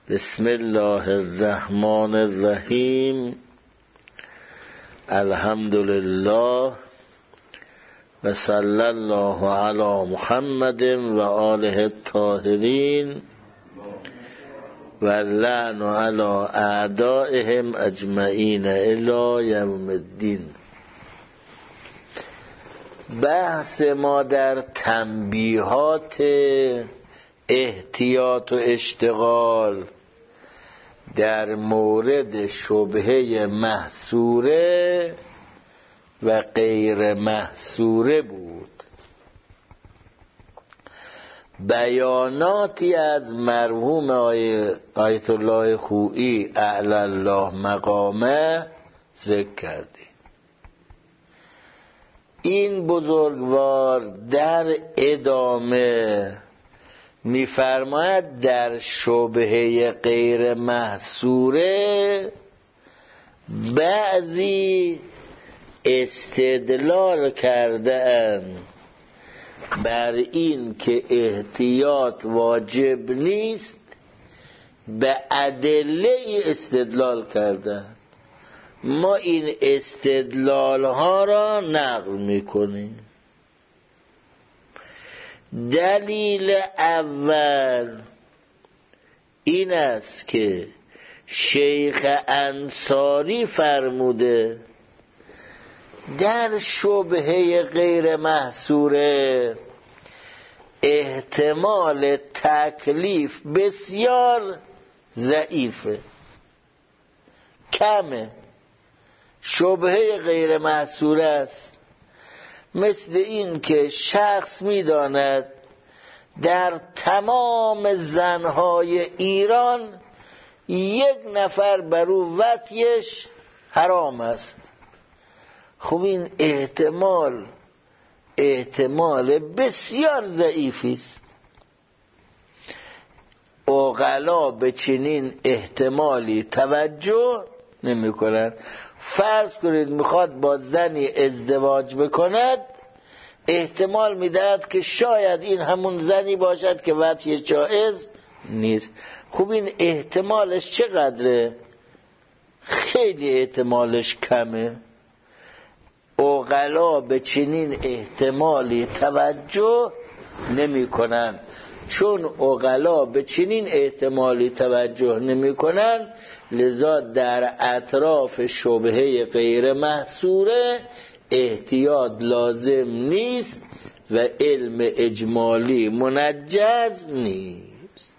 بسم الله الرحمن الرحیم. الحمد لله و صلی الله علی محمد و آله الطاهرین و لعن علی اعدائهم اجمعین الی یوم الدین. بحث ما در تنبیهات احتیاط و اشتغال در مورد شبهه محصوره و غیر محصوره بود. بیاناتی از مرحوم آیت الله خویی اعلی الله مقامه ذکر کردیم. این بزرگوار در ادامه می‌فرماید در شبهه غیر محصوره بعضی استدلال کرده‌اند بر این که احتیاط واجب نیست، به ادله استدلال کردند. ما این استدلال ها را نقل میکنیم. دلیل اول این است که شیخ انصاری فرموده در شبهه غیر محصوره احتمال تکلیف بسیار ضعیفه، کمه. شبهه غیر محصوره است مثل این که شخص می‌داند در تمام زنهای ایران یک نفر بر او وطیش حرام است. خب این احتمال بسیار ضعیفی است. عقلا به چنین احتمالی توجه نمی کنند. فرض کنید میخواد با زنی ازدواج بکند، احتمال میدهد که شاید این همون زنی باشد که وطیش جایز نیست. خب این احتمالش چقدره؟ خیلی احتمالش کمه. عقلا به چنین احتمالی توجه نمی کنن. چون عقلا به چنین احتمالی توجه نمی کنن، لذا در اطراف شبهه غیر محصوره احتیاط لازم نیست و علم اجمالی منجز نیست.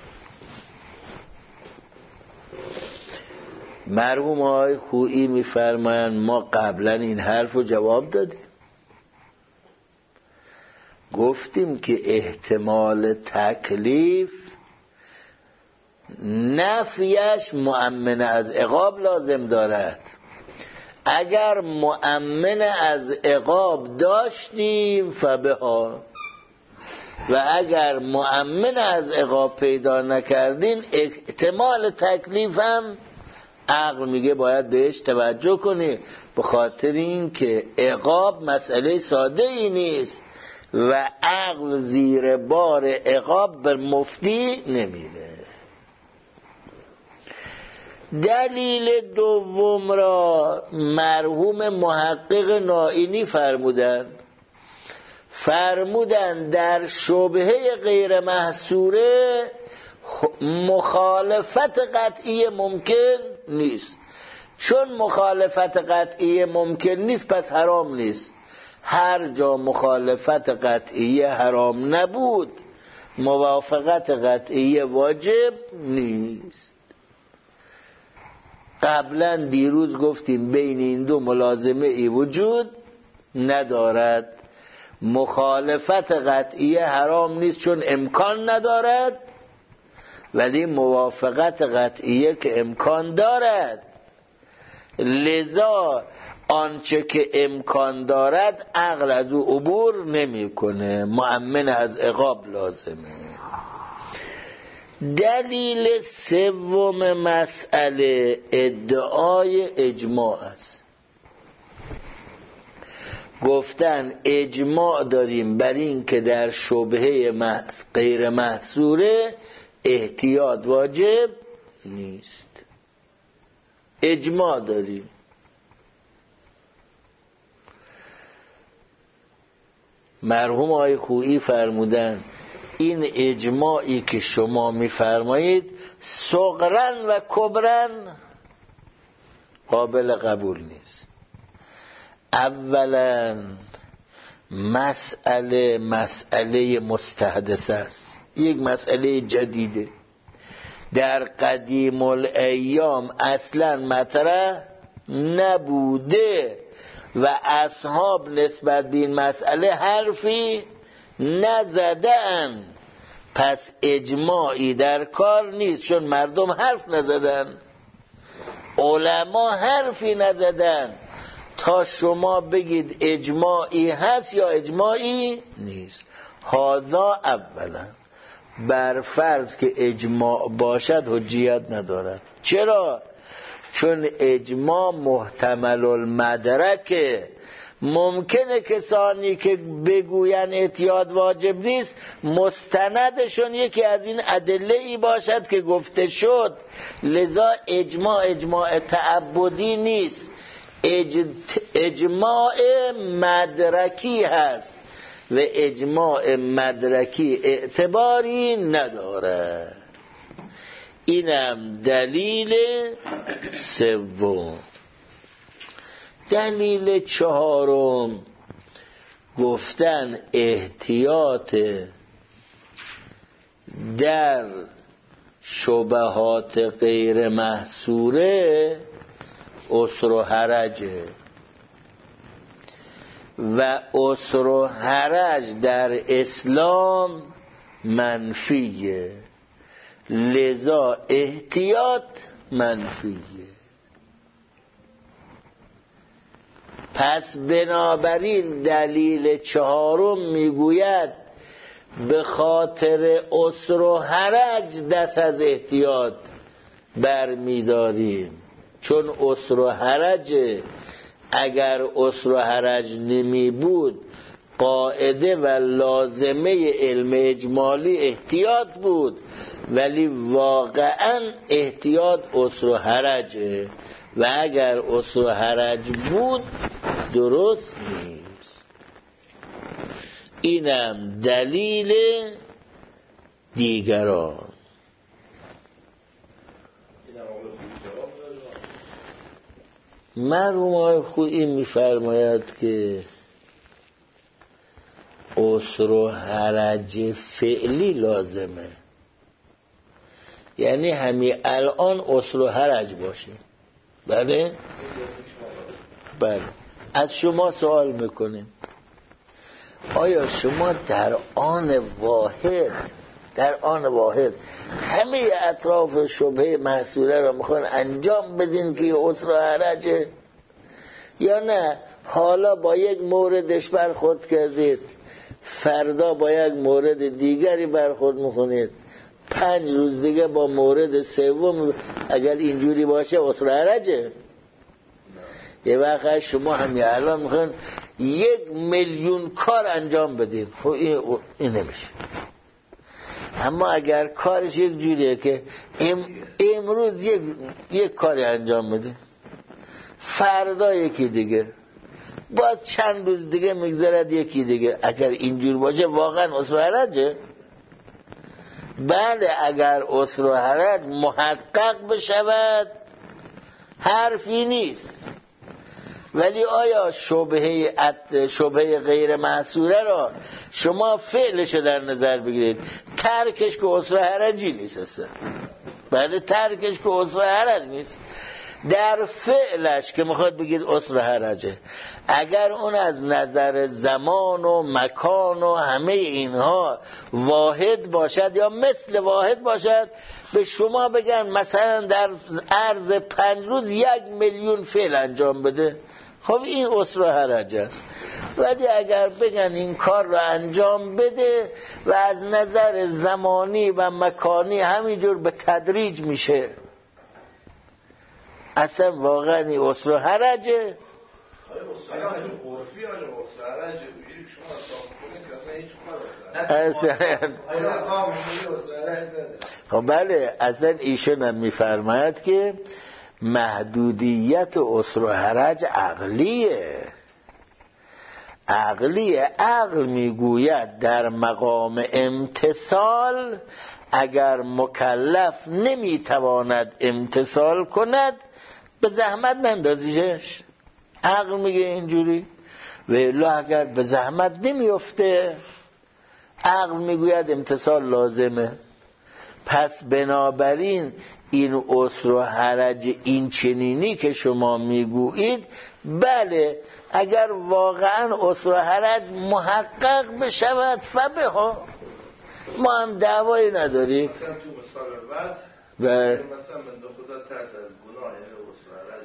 مرحوم آقای خویی می‌فرمایند ما قبلا این حرف رو جواب دادیم، گفتیم که احتمال تکلیف نفیش مؤمن از عقاب لازم دارد. اگر مؤمن از عقاب داشتیم فبها، و اگر مؤمن از عقاب پیدا نکردین احتمال تکلیف هم عقل میگه باید بهش توجه کنی، به خاطر این که عقاب مسئله ساده ای نیست و عقل زیر بار عقاب بر مفتی نمیره. دلیل دوم را مرحوم محقق نائینی فرمودند در شبهه غیر محصوره مخالفت قطعی ممکن نیست. چون مخالفت قطعی ممکن نیست پس حرام نیست. هر جا مخالفت قطعی حرام نبود موافقت قطعی واجب نیست. قبلا دیروز گفتیم بین این دو ملازمه ای وجود ندارد. مخالفت قطعی حرام نیست چون امکان ندارد، ولی موافقت قطعیه که امکان دارد. لذا آنچه که امکان دارد عقل از او عبور نمیکنه، مؤمن از عقاب لازمه. دلیل سوم مسئله ادعای اجماع است. گفتن اجماع داریم بر این که در شبهه غیر محصوره احتیاط واجب نیست. اجماع داریم. مرحوم آقای خویی فرمودن این اجماعی که شما میفرمایید صغرن و کبرن قابل قبول نیست. اولا مسئله مستحدثه است، یک مسئله جدیده، در قدیم الایام اصلا مطرح نبوده و اصحاب نسبت به این مسئله حرفی نزدن. پس اجماعی در کار نیست، چون مردم حرف نزدن، علما حرفی نزدن تا شما بگید اجماعی هست یا اجماعی نیست. هذا اولا، بر فرض که اجماع باشد حجیت ندارد. چرا؟ چون اجماع محتمل المدرکه. ممکنه کسانی که بگوین احتیاط واجب نیست مستندشون یکی از این ادله ای باشد که گفته شد، لذا اجماع تعبدی نیست، اجماع مدرکی هست و اجماع مدرکی اعتباری نداره. اینم دلیل سوم. دلیل چهارم گفتن احتیاط در شبهات غیر محصوره عسر و حرجه و عسر و حرج در اسلام منفیه، لذا احتیاط منفیه. پس بنابراین دلیل چهارم میگوید به خاطر عسر و حرج دست از احتیاط برمیداریم، چون عسر و حرج، اگر عسر و حرج نمی بود قاعده و لازمه علم اجمالی احتیاط بود، ولی واقعا احتیاط عسر و حرجه و اگر عسر و حرج بود درست نیست. اینم دلیل دیگران. مرحوم آقای خویی می‌فرماید که عسر و حرج فعلی لازمه، یعنی همین الان عسر و حرج باشه. بله؟ بله. از شما سوال میکنیم آیا شما در آن واحد همه اطراف شبهه محصوله را میخوان انجام بدین که عسر و حرجه، یا نه حالا با یک موردش برخورد کردید، فردا با یک مورد دیگری برخورد میکنید، 5 روز دیگه با مورد سوم، اگر اینجوری باشه عسر و حرجه؟ یه وقت شما همین الان میخوان 1,000,000 کار انجام بدین، خب این نمیشه. اما اگر کارش یک جوریه که امروز یک کاری انجام بده، فردا یکی دیگه، باز چند روز دیگه میگذرد یکی دیگه، اگر اینجور باشه واقعا عسر و حرجه؟ بله، اگر عسر و حرج محقق بشود حرفی نیست، ولی آیا شبهه غیر محصوره را شما فعلش در نظر بگیرید، ترکش که عسر و حرجی نیست اصلا. بله، ترکش که عسر و حرج نیست، در فعلش که میخواد بگید عسر و حرجه، اگر اون از نظر زمان و مکان و همه اینها واحد باشد یا مثل واحد باشد، به شما بگن مثلا در عرض 5 روز 1,000,000 فعل انجام بده، خب این عسر و حرج است. ولی اگر بگن این کار را انجام بده و از نظر زمانی و مکانی همینجور به تدریج میشه، اصلا واقعا این عسر و حرجه. خب بله، اصلا ایشون هم میفرماید که محدودیت عسر و حرج عقلیه. عقل میگوید در مقام امتثال اگر مکلف نمیتواند امتثال کند به زحمت نندازیش. عقل میگه اینجوری، ولی اگر به زحمت نمیفته عقل میگوید امتثال لازمه. پس بنابراین این عسر و حرج این چنینی که شما میگویید، بله اگر واقعا عسر و حرج محقق بشود فبها، ما هم دعوایی نداریم. مثلا تو مثال بعد مثلا من خدا ترس از گناه یعنی عسر و حرج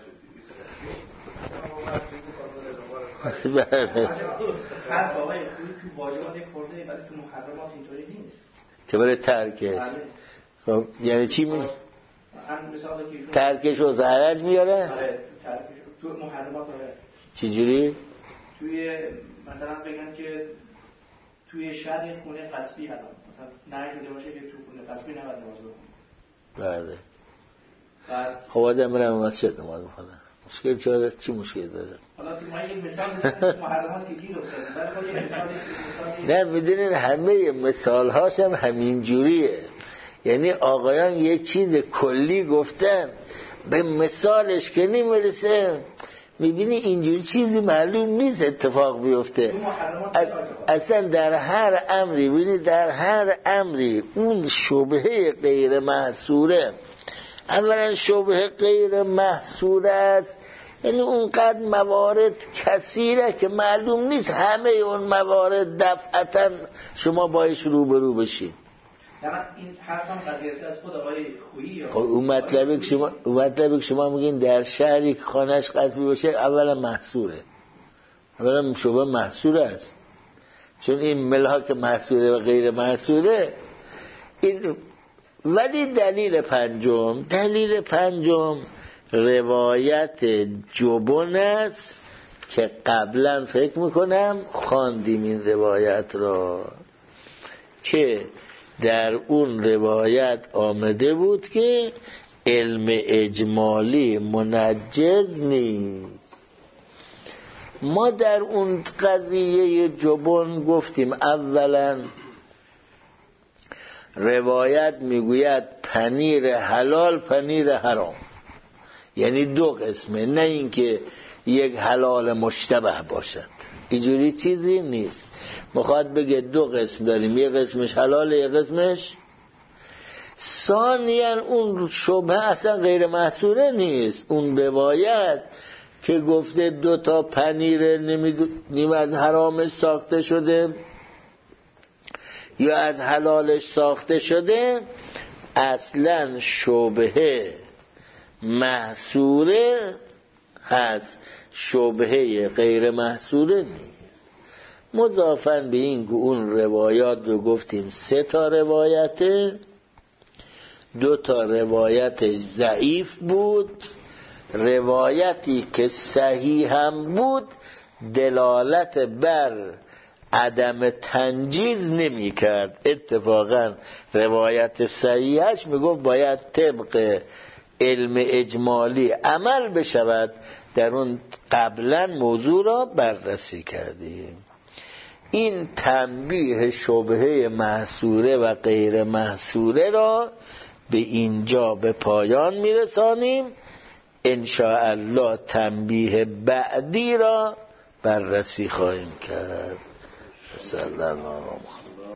حرف آقای خوبی تو واجبات یک خورده ولی تو محرمات اینطوری نیست که برای ترکش. خب یعنی چی می؟ ترکش و زهرج میاره؟ آره تو محرمات. آره چجوری؟ توی مثلا بگن که توی شهر خونه قصبی الان مثلا نه شده باشه که تو خونه قصبی نباید نماز بخونه. بله. خب آدم برم مسجد نماز بخونه. مشکل چرا؟ چی مشکل داره؟ حالا تو ما یک مثال بزنیم محرمات که گیر افتادیم، ولی مثال نه میدونین همه مثال هاش هم همین جوریه. یعنی آقایان یه چیز کلی گفتن به مثالش که نمیرسه، میبینی اینجوری چیزی معلوم نیست اتفاق بیفته. اصلا در هر امری ببینی، در هر امری اون شبهه غیر محصوره، اولا شبهه غیر محصوره است، یعنی اونقدر موارد کثیره که معلوم نیست همه اون موارد دفعتا شما باش روبرو بشید. این حرفم قضیه از خود آقای خویی. خب اون مطلبی که شما میگین در شهری که خانهش قصبی باشه اولا محصوره، اولا شبه محصوره است، چون این ملاک محصوره و غیر محصوره این. ولی دلیل پنجم روایت جبن است که قبلا فکر میکنم خواندیم این روایت را، که در اون روایت آمده بود که علم اجمالی منجز نیست. ما در اون قضیه جبن گفتیم اولا روایت میگوید پنیر حلال پنیر حرام، یعنی دو قسمه، نه اینکه یک حلال مشتبه باشد، اینجوری چیزی نیست. میخواد بگه دو قسم داریم، یک قسمش حلاله یک قسمش. ثانیاً اون شبهه اصلا غیر محصوره نیست. اون روایت که گفته 2 تا پنیر نیم از حرامش ساخته شده یا از حلالش ساخته شده، اصلا شبهه محصوره هست، شبهه غیر محصوره نیست. مضافاً به این که اون روایات رو گفتیم 3 تا روایته، 2 تا روایتش ضعیف بود، روایتی که صحیح هم بود دلالت بر عدم تنجیز نمی کرد. اتفاقا روایت صحیحش می گفت باید طبق علم اجمالی عمل بشود. در اون قبلا موضوع را بررسی کردیم. این تنبیه شبهه محصوره و غیر محصوره را به اینجا به پایان میرسانیم. ان شاء الله تنبیه بعدی را بررسی خواهیم کرد. صلی الله علیه و